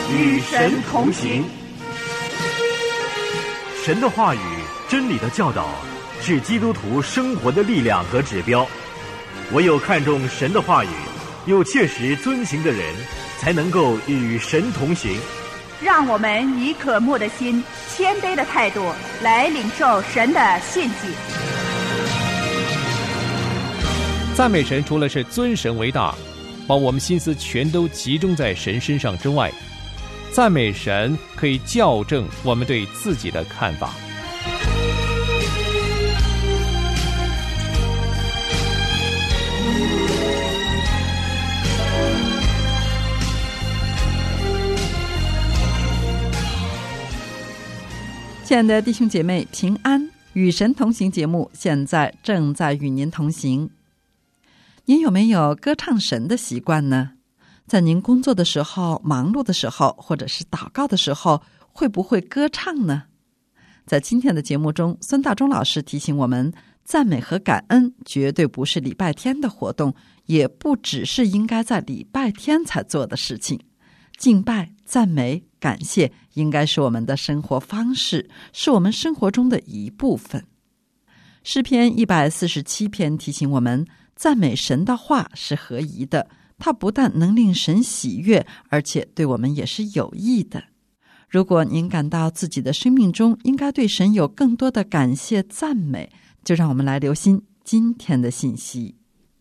与神同行。 神的话语、真理的教导是基督徒生活的力量和指标。唯有看重神的话语，又切实遵行的人，才能够与神同行。 让我们以渴慕的心、谦卑的态度来领受神的信息。 赞美神除了是尊神为大，把我们心思全都集中在神身上之外，赞美神可以校正我们对自己的看法。 亲爱的弟兄姐妹，平安，与神同行节目现在正在与您同行。您有没有歌唱神的习惯呢？在您工作的时候、忙碌的时候，或者是祷告的时候，会不会歌唱呢？在今天的节目中，孙大中老师提醒我们，赞美和感恩绝对不是礼拜天的活动，也不只是应该在礼拜天才做的事情。敬拜、赞美、感谢应该是我们的生活方式，是我们生活中的一部分。诗篇147篇提醒我们，赞美神的话是合宜的，它不但能令神喜悦，而且对我们也是有益的。如果您感到自己的生命中应该对神有更多的感谢赞美，就让我们来留心今天的信息。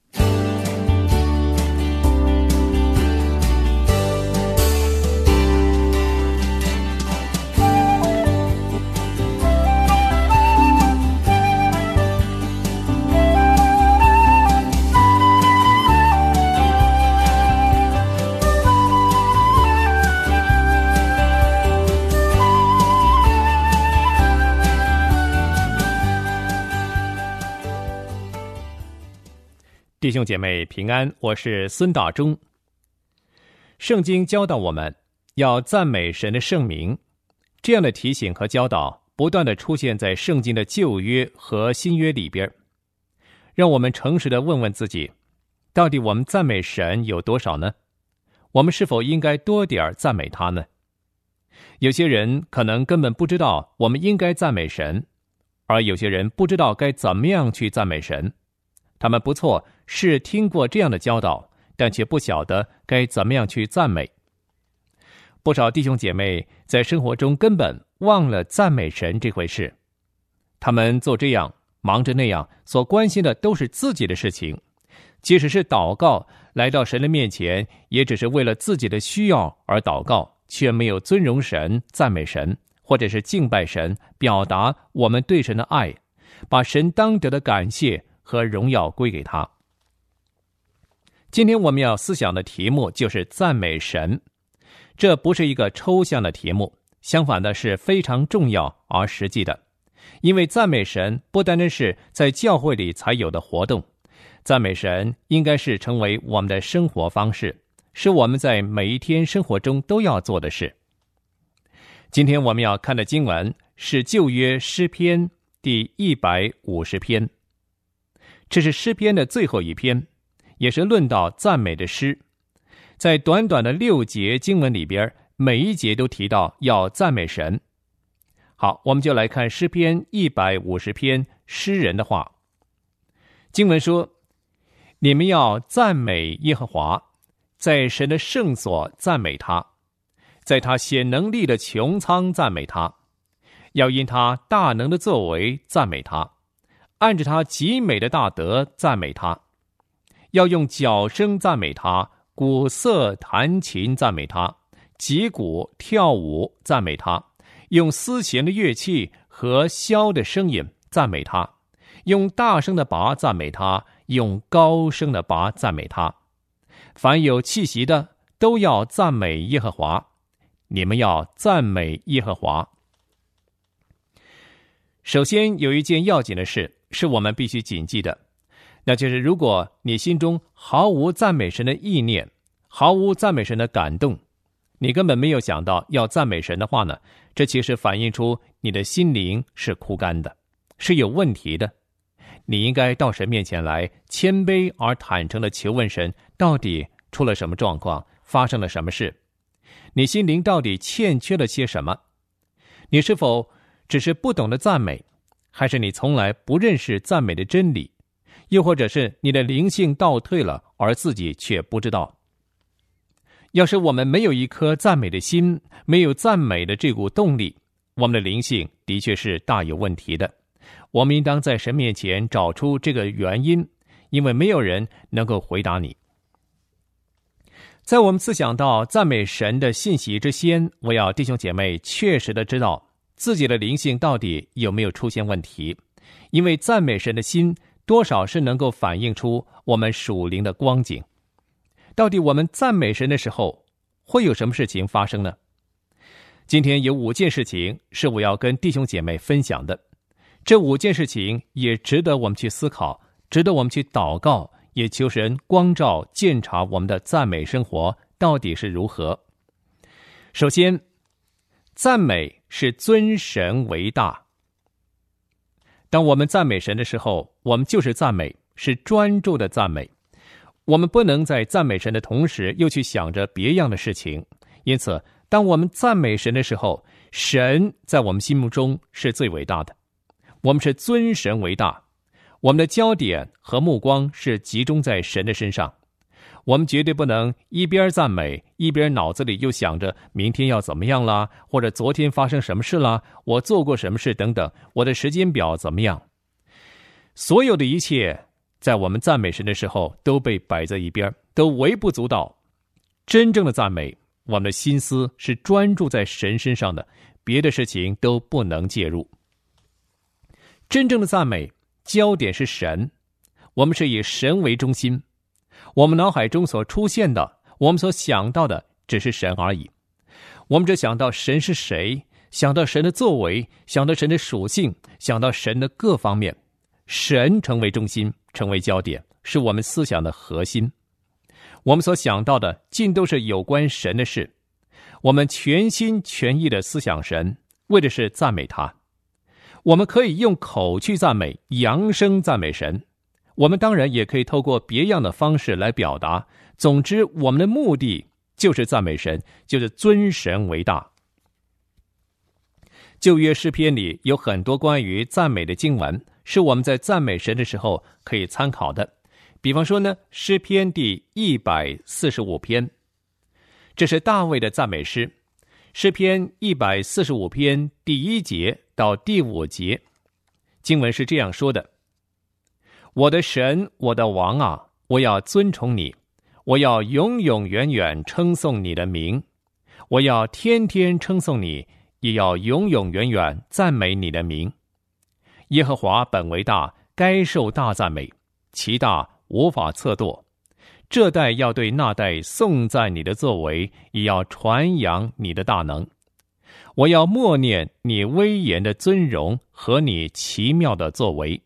弟兄姐妹平安，我是孙大中。圣经教导我们要赞美神的圣名，这样的提醒和教导不断地出现在圣经的旧约和新约里边。让我们诚实地问问自己，到底我们赞美神有多少呢？我们是否应该多点赞美他呢？有些人可能根本不知道我们应该赞美神，而有些人不知道该怎么样去赞美神。他们不错，是听过这样的教导，但却不晓得该怎么样去赞美。不少弟兄姐妹在生活中根本忘了赞美神这回事，他们做这样忙着那样，所关心的都是自己的事情，即使是祷告来到神的面前，也只是为了自己的需要而祷告，却没有尊荣神、赞美神，或者是敬拜神，表达我们对神的爱，把神当得的感谢和荣耀归给他。今天我们要思想的题目就是赞美神，这不是一个抽象的题目，相反的是非常重要而实际的。因为赞美神不单单是在教会里才有的活动，赞美神应该是成为我们的生活方式，是我们在每一天生活中都要做的事。今天我们要看的经文是旧约诗篇第150篇，这是诗篇的最后一篇，也是论到赞美的诗。在短短的6节经文里边，每一节都提到要赞美神。好，我们就来看诗篇150篇诗人的话。经文说，你们要赞美耶和华，在神的圣所赞美他，在他显能力的穹苍赞美他，要因他大能的作为赞美他，按着他极美的大德赞美他，要用角声赞美他，鼓瑟弹琴赞美他，击鼓跳舞赞美他，用丝弦的乐器和箫的声音赞美他，用大声的拔赞美他，用高声的拔赞美他。凡有气息的都要赞美耶和华，你们要赞美耶和华。首先有一件要紧的事是我们必须谨记的，那就是如果你心中毫无赞美神的意念，毫无赞美神的感动，你根本没有想到要赞美神的话呢，这其实反映出你的心灵是枯干的，是有问题的。你应该到神面前来，谦卑而坦诚地求问神，到底出了什么状况，发生了什么事。 你心灵到底欠缺了些什么？你是否只是不懂得赞美，还是你从来不认识赞美的真理？又或者是你的灵性倒退了，而自己却不知道？要是我们没有一颗赞美的心，没有赞美的这股动力，我们的灵性的确是大有问题的。我们应当在神面前找出这个原因，因为没有人能够回答你。在我们思想到赞美神的信息之先，我要弟兄姐妹确实的知道自己的灵性到底有没有出现问题，因为赞美神的心多少是能够反映出我们属灵的光景。到底我们赞美神的时候会有什么事情发生呢？今天有5件事情是我要跟弟兄姐妹分享的，这5件事情也值得我们去思考，值得我们去祷告，也求神光照鉴察我们的赞美生活到底是如何。首先，赞美是尊神为大。当我们赞美神的时候，我们就是赞美，是专注的赞美。我们不能在赞美神的同时又去想着别样的事情，因此当我们赞美神的时候，神在我们心目中是最伟大的，我们是尊神为大，我们的焦点和目光是集中在神的身上。我们绝对不能一边赞美，一边脑子里又想着明天要怎么样啦，或者昨天发生什么事啦，我做过什么事等等，我的时间表怎么样。所有的一切在我们赞美神的时候都被摆在一边，都微不足道。真正的赞美，我们的心思是专注在神身上的，别的事情都不能介入。真正的赞美焦点是神，我们是以神为中心，我们脑海中所出现的，我们所想到的只是神而已。我们只想到神是谁，想到神的作为，想到神的属性，想到神的各方面，神成为中心，成为焦点，是我们思想的核心。我们所想到的尽都是有关神的事，我们全心全意的思想神，为的是赞美他。我们可以用口去赞美，扬声赞美神，我们当然也可以透过别样的方式来表达。总之，我们的目的就是赞美神，就是尊神为大。旧约诗篇里有很多关于赞美的经文，是我们在赞美神的时候可以参考的。比方说呢，诗篇第145篇，这是大卫的赞美诗。诗篇145篇第1节到第5节，经文是这样说的：我的神，我的王啊，我要尊崇你，我要永永远远称颂你的名，我要天天称颂你，也要永永远远赞美你的名。耶和华本为大，该受大赞美，其大无法测度。这代要对那代颂赞你的作为，也要传扬你的大能。我要默念你威严的尊荣和你奇妙的作为。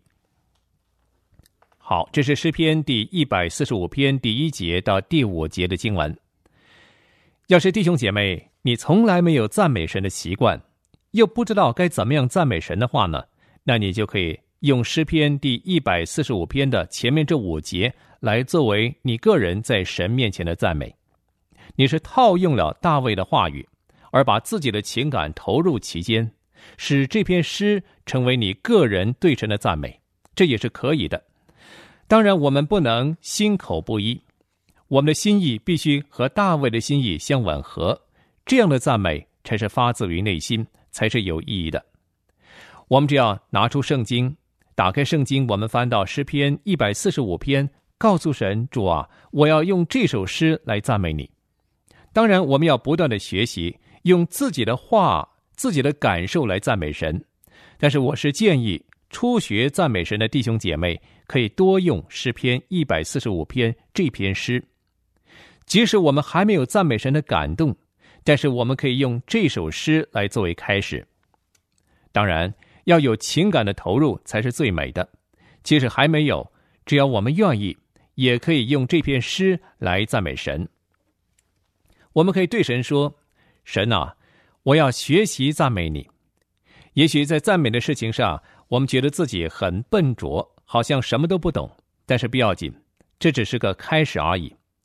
好，这是诗篇第145篇第1节到第5节的经文。要是弟兄姐妹，你从来没有赞美神的习惯，又不知道该怎么样赞美神的话呢，那你就可以用诗篇第145篇的前面这5节来作为你个人在神面前的赞美。你是套用了大卫的话语，而把自己的情感投入其间，使这篇诗成为你个人对神的赞美，这也是可以的。当然，我们不能心口不一，我们的心意必须和大卫的心意相吻合，这样的赞美才是发自于内心，才是有意义的。我们只要拿出圣经，打开圣经，我们翻到诗篇145篇，告诉神，主啊，我要用这首诗来赞美你。当然，我们要不断的学习，用自己的话、自己的感受来赞美神。但是我是建议初学赞美神的弟兄姐妹可以多用诗篇145篇这篇诗。即使我们还没有赞美神的感动，但是我们可以用这首诗来作为开始。当然，要有情感的投入才是最美的。即使还没有，只要我们愿意，也可以用这篇诗来赞美神。我们可以对神说，神啊，我要学习赞美你。也许在赞美的事情上，我们觉得自己很笨拙，好像什么都不懂，但是不要紧，这只是个开始而已。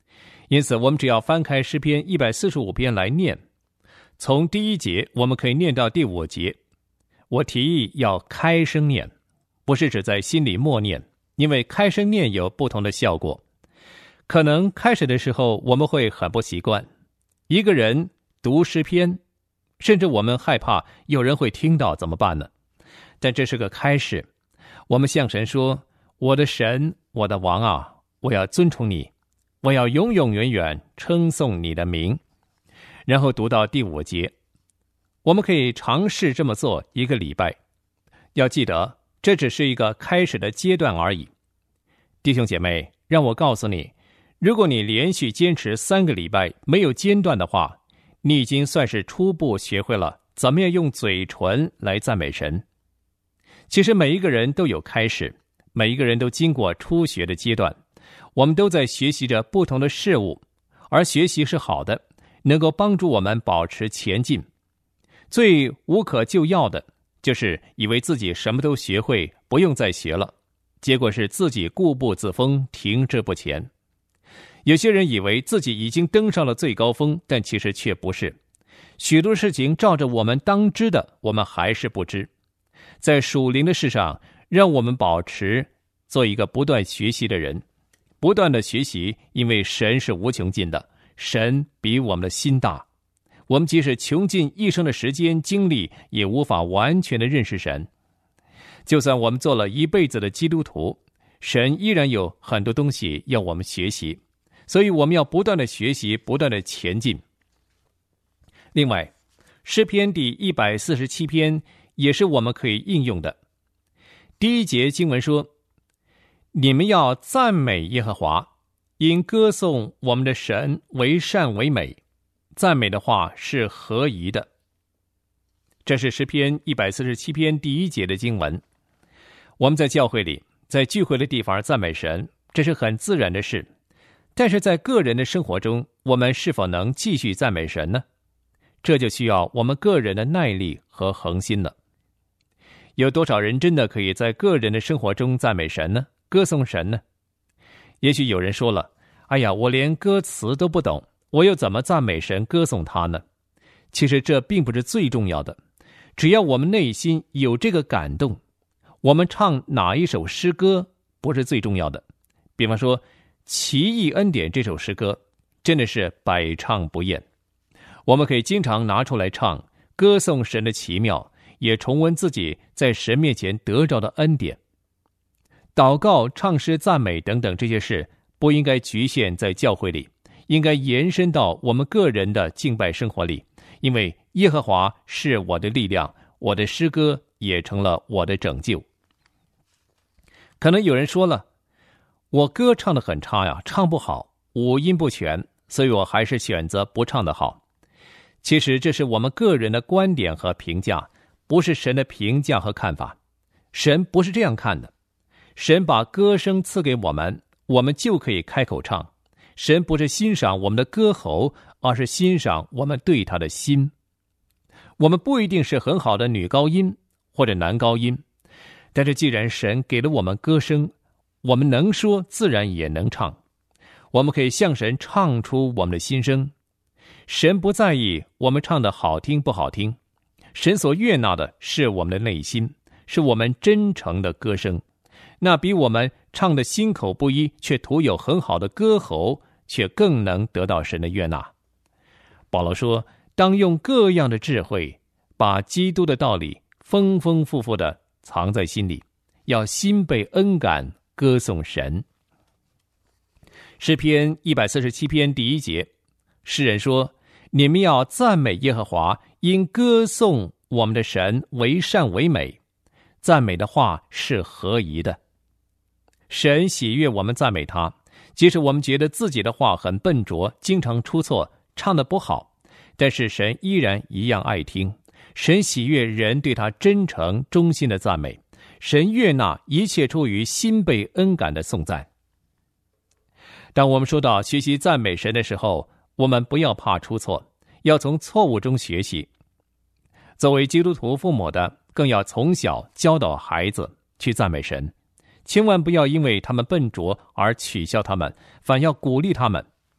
因此我们只要翻开诗篇145篇来念，从第1节我们可以念到第5节。我提议要开声念，不是指在心里默念，因为开声念有不同的效果。可能开始的时候我们会很不习惯，一个人读诗篇，甚至我们害怕有人会听到怎么办呢？但这是个开始，我们向神说，我的神，我的王啊，我要尊崇你，我要永永远远称颂你的名。然后读到第5节，我们可以尝试这么做1个礼拜。要记得，这只是一个开始的阶段而已。弟兄姐妹，让我告诉你，如果你连续坚持3个礼拜没有间断的话，你已经算是初步学会了怎么样用嘴唇来赞美神。其实每一个人都有开始，每一个人都经过初学的阶段，我们都在学习着不同的事物，而学习是好的，能够帮助我们保持前进。最无可救药的就是以为自己什么都学会，不用再学了，结果是自己固步自封，停滞不前。有些人以为自己已经登上了最高峰，但其实却不是。许多事情照着我们当知的，我们还是不知。在属灵的事上，让我们保持做一个不断学习的人，不断的学习，因为神是无穷尽的，神比我们的心大。我们即使穷尽一生的时间精力，也无法完全的认识神。就算我们做了一辈子的基督徒，神依然有很多东西要我们学习，所以我们要不断的学习，不断的前进。另外，诗篇第147篇也是我们可以应用的。第1节经文说，你们要赞美耶和华，因歌颂我们的神为善为美。赞美的话是合宜的。这是诗篇147篇第1节的经文。我们在教会里，在聚会的地方赞美神，这是很自然的事。但是在个人的生活中，我们是否能继续赞美神呢？这就需要我们个人的耐力和恒心了。有多少人真的可以在个人的生活中赞美神呢？歌颂神呢？也许有人说了，哎呀，我连歌词都不懂，我又怎么赞美神歌颂他呢？其实这并不是最重要的，只要我们内心有这个感动，我们唱哪一首诗歌不是最重要的。比方说奇异恩典这首诗歌真的是百唱不厌，我们可以经常拿出来唱，歌颂神的奇妙，也重温自己在神面前得着的恩典。祷告、唱诗、赞美等等这些事不应该局限在教会里，应该延伸到我们个人的敬拜生活里，因为耶和华是我的力量，我的诗歌也成了我的拯救。可能有人说了，我歌唱得很差呀，唱不好，五音不全，所以我还是选择不唱得好。其实这是我们个人的观点和评价，不是神的评价和看法。神不是这样看的。神把歌声赐给我们，我们就可以开口唱。神不是欣赏我们的歌喉，而是欣赏我们对他的心。我们不一定是很好的女高音或者男高音，但是既然神给了我们歌声，我们能说，自然也能唱。我们可以向神唱出我们的心声。神不在意我们唱的好听不好听，神所悦纳的是我们的内心，是我们真诚的歌声。那比我们唱的心口不一，却徒有很好的歌喉，却更能得到神的悦纳。保罗说，当用各样的智慧，把基督的道理丰丰富富的藏在心里，要心被恩感，歌颂神。诗篇147篇第1节，诗人说，你们要赞美耶和华，因歌颂我们的神为善为美。赞美的话是合宜的。神喜悦我们赞美他，即使我们觉得自己的话很笨拙，经常出错，唱得不好，但是神依然一样爱听。神喜悦人对他真诚忠心的赞美，神悦纳一切出于心被恩感的颂赞。当我们说到学习赞美神的时候，我们不要怕出错，要从错误中学习。作为基督徒父母的，更要从小教导孩子去赞美神，千万不要因为他们笨拙而取笑他们，反要鼓励他们。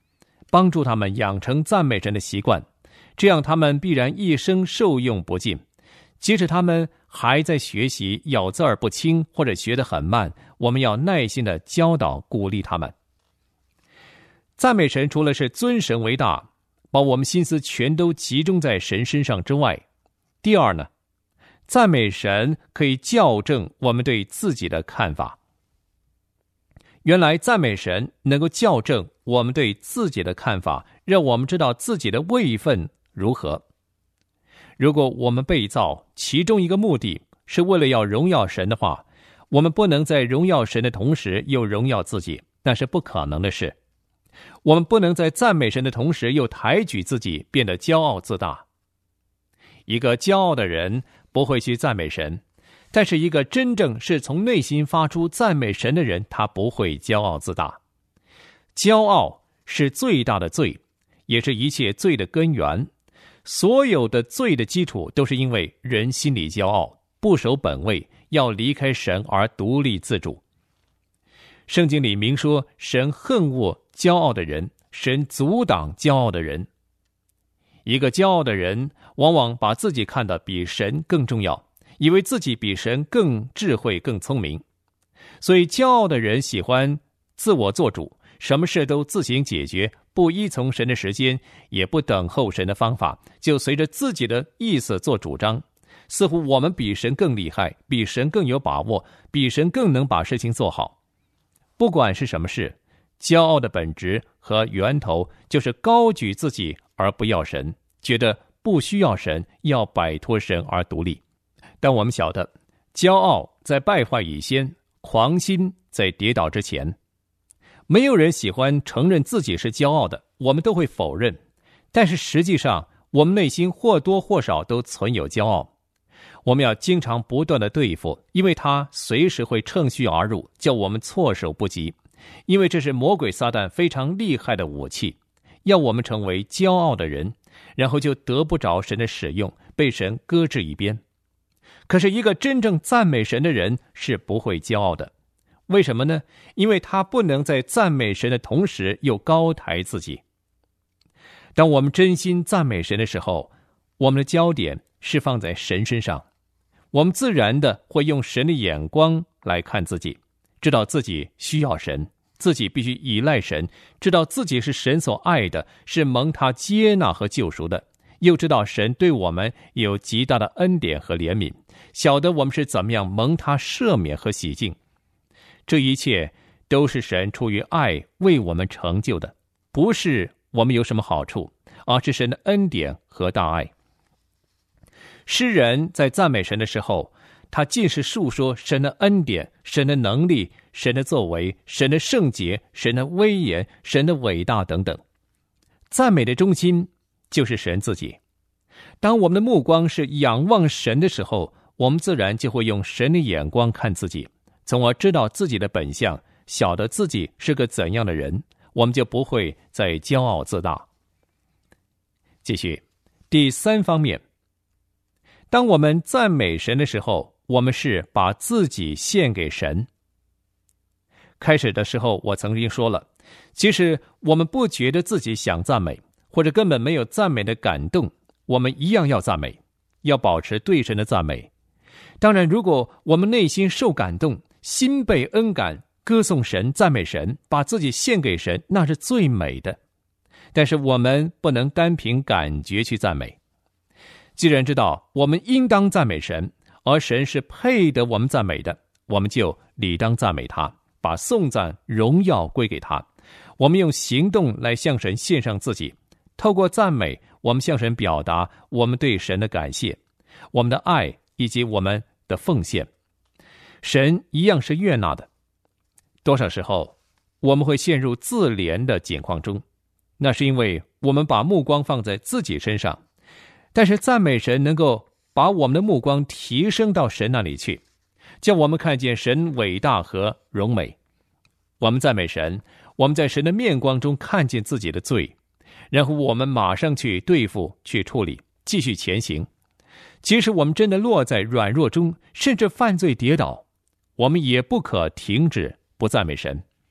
帮助他们养成赞美神的习惯，这样他们必然一生受用不尽。即使他们还在学习，咬字儿不清或者学得很慢，我们要耐心地教导鼓励他们。赞美神除了是尊神为大，把我们心思全都集中在神身上之外，第二呢，赞美神可以校正我们对自己的看法。原来赞美神能够校正我们对自己的看法，让我们知道自己的位分如何。如果我们被造，其中一个目的是为了要荣耀神的话，我们不能在荣耀神的同时又荣耀自己，那是不可能的事。我们不能在赞美神的同时又抬举自己，变得骄傲自大。一个骄傲的人不会去赞美神，但是一个真正是从内心发出赞美神的人，他不会骄傲自大。骄傲是最大的罪，也是一切罪的根源。所有的罪的基础都是因为人心里骄傲，不守本位，要离开神而独立自主。圣经里明说，神恨恶骄傲的人，神阻挡骄傲的人。一个骄傲的人往往把自己看得比神更重要，以为自己比神更智慧更聪明。所以骄傲的人喜欢自我做主，什么事都自行解决，不依从神的时间，也不等候神的方法，就随着自己的意思做主张，似乎我们比神更厉害，比神更有把握，比神更能把事情做好。不管是什么事，骄傲的本质和源头就是高举自己而不要神，觉得不需要神，要摆脱神而独立。但我们晓得，骄傲在败坏以先，狂心在跌倒之前。没有人喜欢承认自己是骄傲的，我们都会否认。但是实际上，我们内心或多或少都存有骄傲。我们要经常不断地对付，因为它随时会乘虚而入，叫我们措手不及。因为这是魔鬼撒旦非常厉害的武器，要我们成为骄傲的人，然后就得不着神的使用，被神搁置一边。可是一个真正赞美神的人是不会骄傲的。为什么呢？因为他不能在赞美神的同时又高抬自己。当我们真心赞美神的时候，我们的焦点是放在神身上，我们自然的会用神的眼光来看自己，知道自己需要神，自己必须依赖神，知道自己是神所爱的，是蒙他接纳和救赎的，又知道神对我们有极大的恩典和怜悯，晓得我们是怎么样蒙他赦免和洗净。这一切都是神出于爱为我们成就的，不是我们有什么好处，而是神的恩典和大爱。诗人在赞美神的时候，他尽是述说神的恩典、神的能力、神的作为、神的圣洁、神的威严、神的伟大等等。赞美的中心就是神自己。当我们的目光是仰望神的时候，我们自然就会用神的眼光看自己，从而知道自己的本相，晓得自己是个怎样的人，我们就不会再骄傲自大。继续，第三方面，当我们赞美神的时候，我们是把自己献给神。开始的时候我曾经说了，即使我们不觉得自己想赞美，或者根本没有赞美的感动，我们一样要赞美，要保持对神的赞美。当然，如果我们内心受感动，心被恩感，歌颂神，赞美神，把自己献给神，那是最美的。但是我们不能单凭感觉去赞美。既然知道我们应当赞美神，而神是配得我们赞美的，我们就理当赞美他，把颂赞荣耀归给他。我们用行动来向神献上自己，透过赞美，我们向神表达我们对神的感谢，我们的爱以及我们的奉献。神一样是悦纳的。多少时候我们会陷入自怜的境况中，那是因为我们把目光放在自己身上。但是赞美神能够把我们的目光提升到神那里去，叫我们看见神伟大和荣美。我们赞美神，我们在神的面光中看见自己的罪，然后我们马上去对付，去处理，继续前行。即使我们真的落在软弱中，甚至犯罪跌倒，我们也不可停止不赞美神。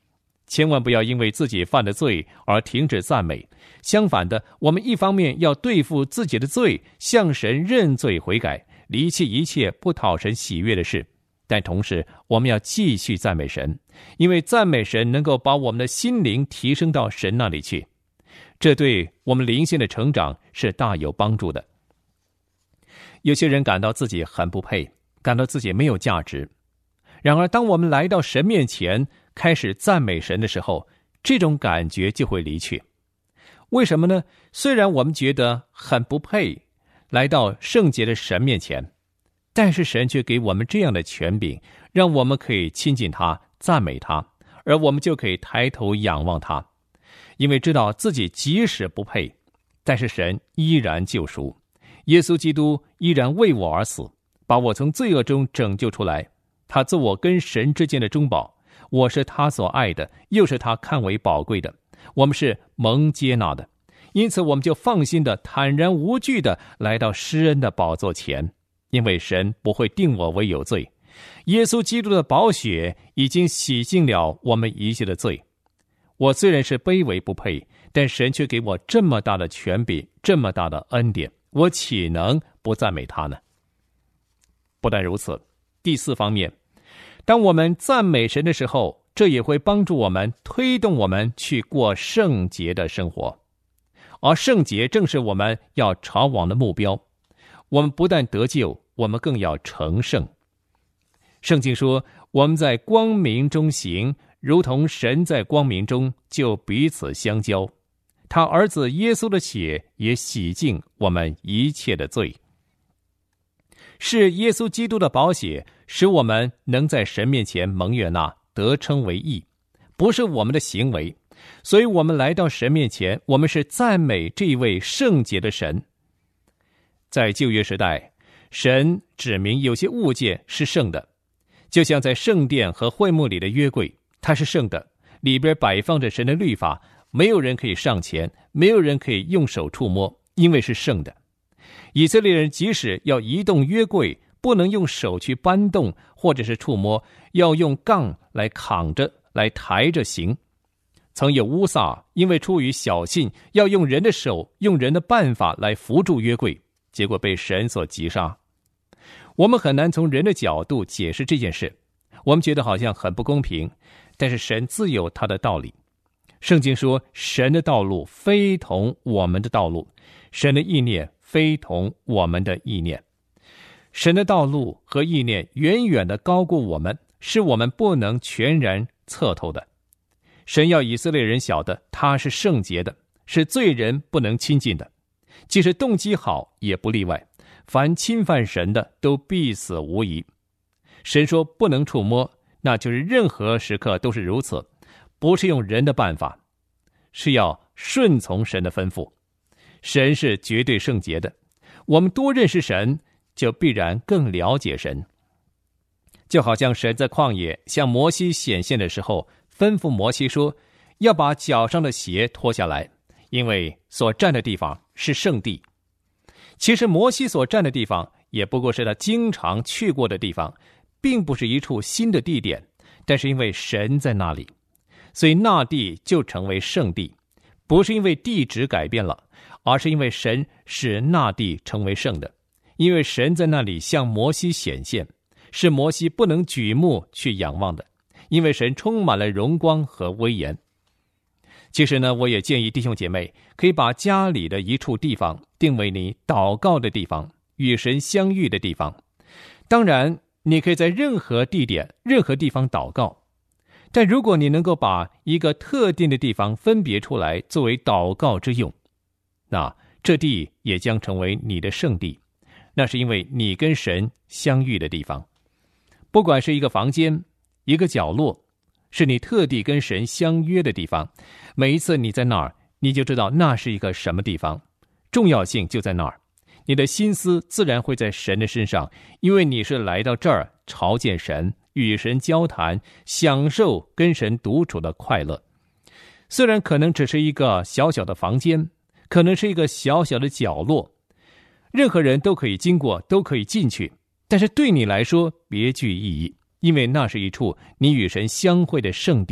千万不要因为自己犯的罪而停止赞美，相反的，我们一方面要对付自己的罪，向神认罪悔改，离弃一切不讨神喜悦的事，但同时我们要继续赞美神，因为赞美神能够把我们的心灵提升到神那里去，这对我们灵性的成长是大有帮助的。有些人感到自己很不配，感到自己没有价值，然而当我们来到神面前开始赞美神的时候，这种感觉就会离去。为什么呢？虽然我们觉得很不配来到圣洁的神面前，但是神却给我们这样的权柄，让我们可以亲近他，赞美他，而我们就可以抬头仰望他，因为知道自己即使不配，但是神依然救赎，耶稣基督依然为我而死，把我从罪恶中拯救出来，他做我跟神之间的中保，我是他所爱的，又是他看为宝贵的，我们是蒙接纳的，因此我们就放心的坦然无惧的来到施恩的宝座前，因为神不会定我为有罪，耶稣基督的宝血已经洗净了我们一切的罪。我虽然是卑微不配，但神却给我这么大的权柄，这么大的恩典，我岂能不赞美他呢？不但如此，第四方面，当我们赞美神的时候，这也会帮助我们，推动我们去过圣洁的生活，而圣洁正是我们要朝往的目标。我们不但得救，我们更要成圣。圣经说，我们在光明中行，如同神在光明中，就彼此相交。他儿子耶稣的血也洗净我们一切的罪。是耶稣基督的宝血使我们能在神面前蒙悦纳，得称为义，不是我们的行为。所以我们来到神面前，我们是赞美这一位圣洁的神。在旧约时代，神指明有些物件是圣的，就像在圣殿和会幕里的约柜，它是圣的，里边摆放着神的律法，没有人可以上前，没有人可以用手触摸，因为是圣的。以色列人即使要移动约柜，不能用手去搬动或者是触摸，要用杠来扛着，来抬着行。曾有乌撒因为出于小信，要用人的手，用人的办法来扶住约柜，结果被神所击杀。我们很难从人的角度解释这件事，我们觉得好像很不公平，但是神自有他的道理。圣经说，神的道路非同我们的道路，神的意念非同我们的意念。神的道路和意念远远的高过我们，是我们不能全然测透的。神要以色列人晓得他是圣洁的，是罪人不能亲近的，即使动机好也不例外，凡侵犯神的都必死无疑。神说不能触摸，那就是任何时刻都是如此，不是用人的办法，是要顺从神的吩咐。神是绝对圣洁的，我们多认识神，就必然更了解神。就好像神在旷野向摩西显现的时候，吩咐摩西说，要把脚上的鞋脱下来，因为所站的地方是圣地。其实摩西所站的地方也不过是他经常去过的地方，并不是一处新的地点，但是因为神在那里，所以那地就成为圣地，不是因为地址改变了，而是因为神使那地成为圣的。因为神在那里向摩西显现，是摩西不能举目去仰望的，因为神充满了荣光和威严。其实呢，我也建议弟兄姐妹可以把家里的一处地方定为你祷告的地方，与神相遇的地方。当然你可以在任何地点任何地方祷告，但如果你能够把一个特定的地方分别出来作为祷告之用，那这地也将成为你的圣地，那是因为你跟神相遇的地方。不管是一个房间，一个角落，是你特地跟神相约的地方，每一次你在那儿，你就知道那是一个什么地方，重要性就在那儿。你的心思自然会在神的身上，因为你是来到这儿朝见神，与神交谈，享受跟神独处的快乐。虽然可能只是一个小小的房间，可能是一个小小的角落，任何人都可以经过，都可以进去，但是对你来说别具意义，因为那是一处你与神相会的圣地，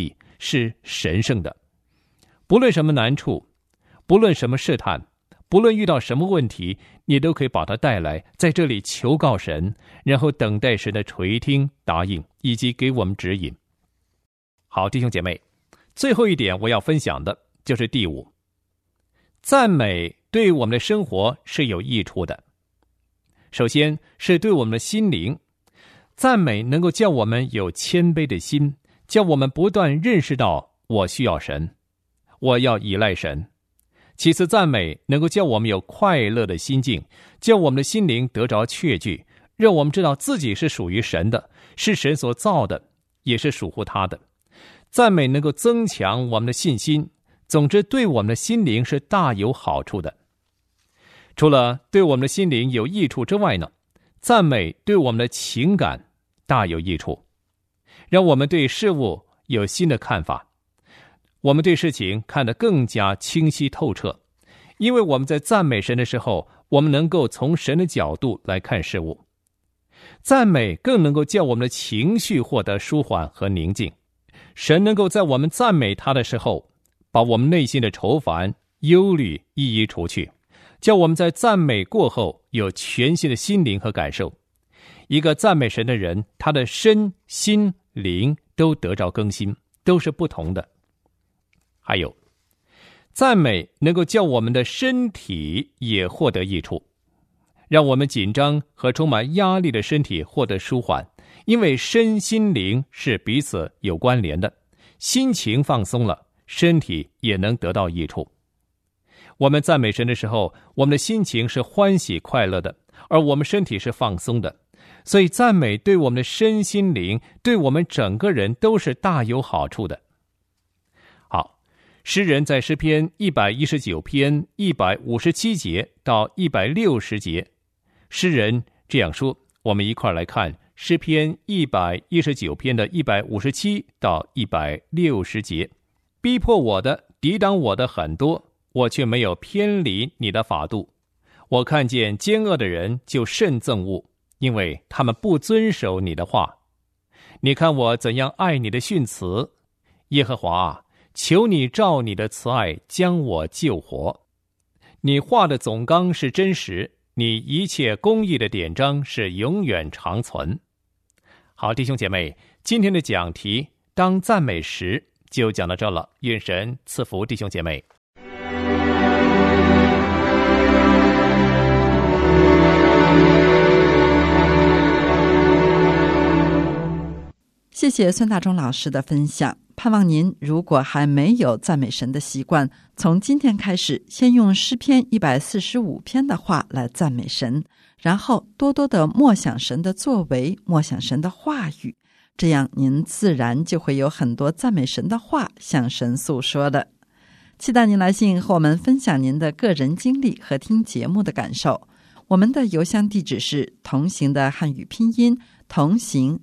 是神圣的。不论什么难处，不论什么试探，不论遇到什么问题，你都可以把它带来，在这里求告神，然后等待神的垂听、答应，以及给我们指引。好，弟兄姐妹，最后一点我要分享的就是第5，赞美对我们的生活是有益处的。首先是对我们的心灵，赞美能够叫我们有谦卑的心，叫我们不断认识到我需要神，我要依赖神。其次，赞美能够叫我们有快乐的心境，叫我们的心灵得着确据，让我们知道自己是属于神的，是神所造的，也是属乎他的。赞美能够增强我们的信心，总之对我们的心灵是大有好处的。除了对我们的心灵有益处之外呢，赞美对我们的情感大有益处，让我们对事物有新的看法，我们对事情看得更加清晰透彻。因为我们在赞美神的时候，我们能够从神的角度来看事物。赞美更能够叫我们的情绪获得舒缓和宁静。神能够在我们赞美他的时候，把我们内心的愁烦、忧虑一一除去，叫我们在赞美过后有全新的心灵和感受。一个赞美神的人，他的身心灵都得着更新，都是不同的。还有，赞美能够叫我们的身体也获得益处，让我们紧张和充满压力的身体获得舒缓，因为身心灵是彼此有关联的，心情放松了，身体也能得到益处。我们赞美神的时候，我们的心情是欢喜快乐的，而我们身体是放松的，所以赞美对我们的身心灵，对我们整个人都是大有好处的。好，诗人在诗篇119篇157节到160节，诗人这样说，我们一块来看诗篇119篇的157到160节。逼迫我的、抵挡我的很多，我却没有偏离你的法度。我看见奸恶的人就甚憎恶，因为他们不遵守你的话。你看我怎样爱你的训词，耶和华啊，求你照你的慈爱将我救活。你画的总纲是真实，你一切公义的典章是永远长存。好，弟兄姐妹，今天的讲题当赞美时就讲到这了，愿神赐福弟兄姐妹。 谢谢孙大中老师的分享，盼望您如果还没有赞美神的习惯，从今天开始先用诗篇145篇的话来赞美神，然后多多的默想神的作为，默想神的话语，这样您自然就会有很多赞美神的话向神诉说的。期待您来信和我们分享您的个人经历和听节目的感受。我们的邮箱地址是同行的汉语拼音同行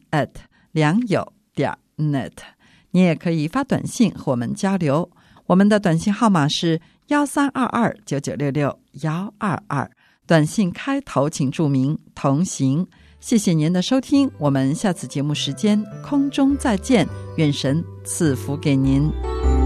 @良友.net，你也可以发短信和我们交流，我们的短信号码是13229966-122，短信开头请注明同行。谢谢您的收听，我们下次节目时间空中再见，愿神赐福给您。